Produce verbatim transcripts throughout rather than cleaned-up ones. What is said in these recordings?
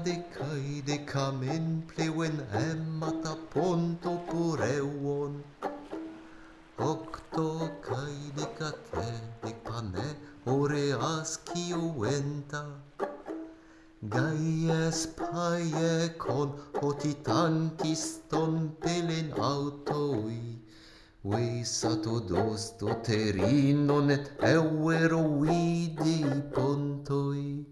de caide camen plewen emmata ponto poreuon. Octo caide cate de pane ore ascio venta. Gaies paie con hotitanciston pelen autoi. Vesato dosto terinon et euero vidi pontoi.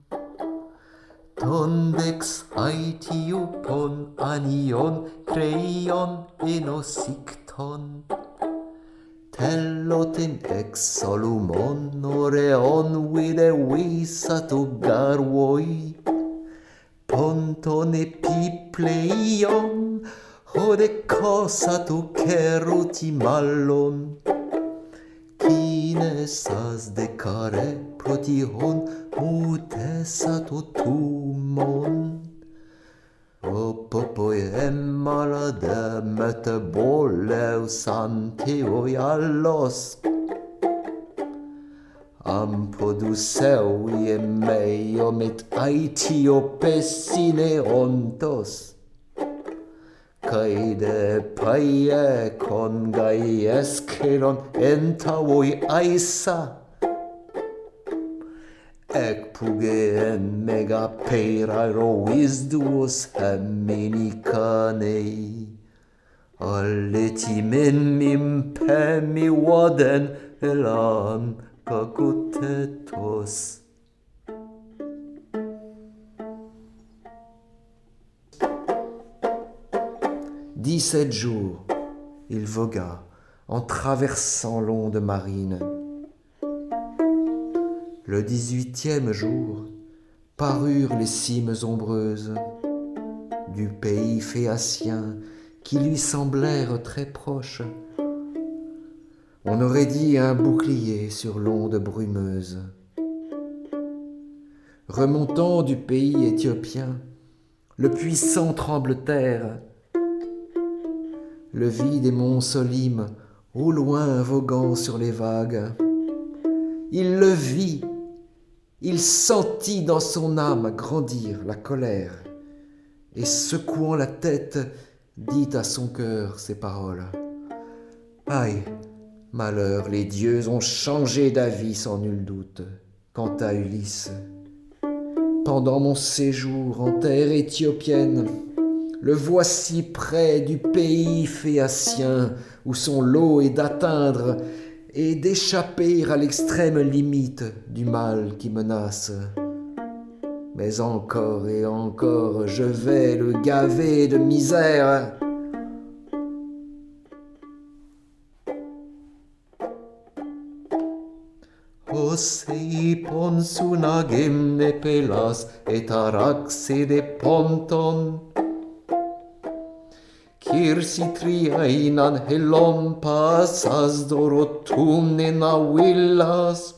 Tondex aetiu pon anion creion enosicton. Teloten ex solumon oreon vide vesato garvoi. Ponton epipleion hode cosato ceruti mallon. Kinesas de care protihon mutesato tumon. Opopoi emmalade metaboleus anteoi allos. Ampodus eui meum et aetio pessine ontos. Caede paie con gaiesceron entavoi aesa. Ec pugeem mega peraero visduos hemini canei. Alletimen impemi vaden elan cacotetos. Dix-sept jours, il vogua en traversant l'onde marine. Le dix-huitième jour, parurent les cimes ombreuses du pays phéacien qui lui semblèrent très proches. On aurait dit un bouclier sur l'onde brumeuse. Remontant du pays éthiopien, le puissant tremble-terre, le vide des monts Solim, au loin voguant sur les vagues. Il le vit, il sentit dans son âme grandir la colère, et secouant la tête, dit à son cœur ces paroles. Aïe, malheur, les dieux ont changé d'avis sans nul doute. Quant à Ulysse, pendant mon séjour en terre éthiopienne, le voici près du pays phéacien, où son lot est d'atteindre et d'échapper à l'extrême limite du mal qui menace. Mais encore et encore, je vais le gaver de misère. Osei ponsunagem ne pelas et araxe de ponton. Kirsi triainan helon pasas dorotum nenavillas.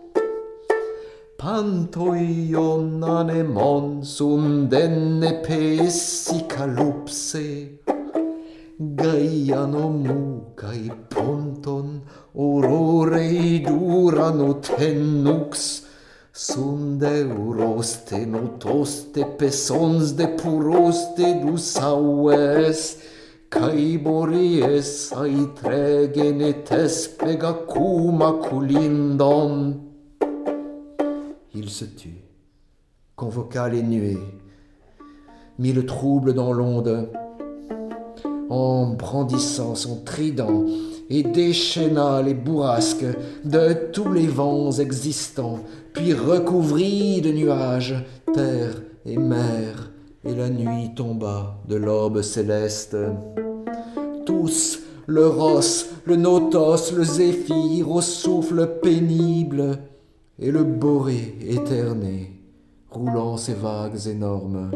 Pantoion anemon sum denne pessi calupse. Gaiano mucai ponton aurorei durano tenux. Sum deuroste notoste pesons de puroste dusaues. Cae bories aetregenetes pegacuma culindon. Il se tut, convoqua les nuées, mit le trouble dans l'onde, en brandissant son trident, et déchaîna les bourrasques de tous les vents existants, puis recouvrit de nuages terre et mer, et la nuit tomba de l'orbe céleste. Tous, le ros, le notos, le zéphyr au souffle pénible, et le boré éterné, roulant ses vagues énormes.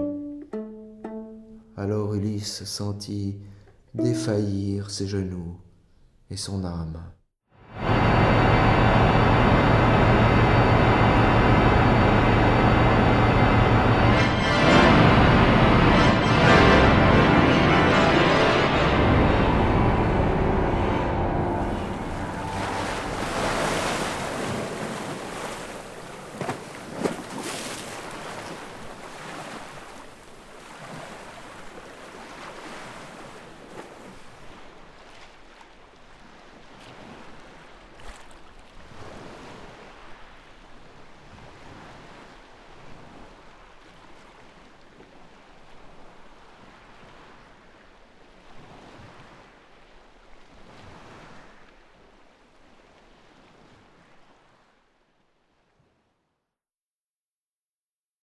Alors Ulysse sentit défaillir ses genoux et son âme.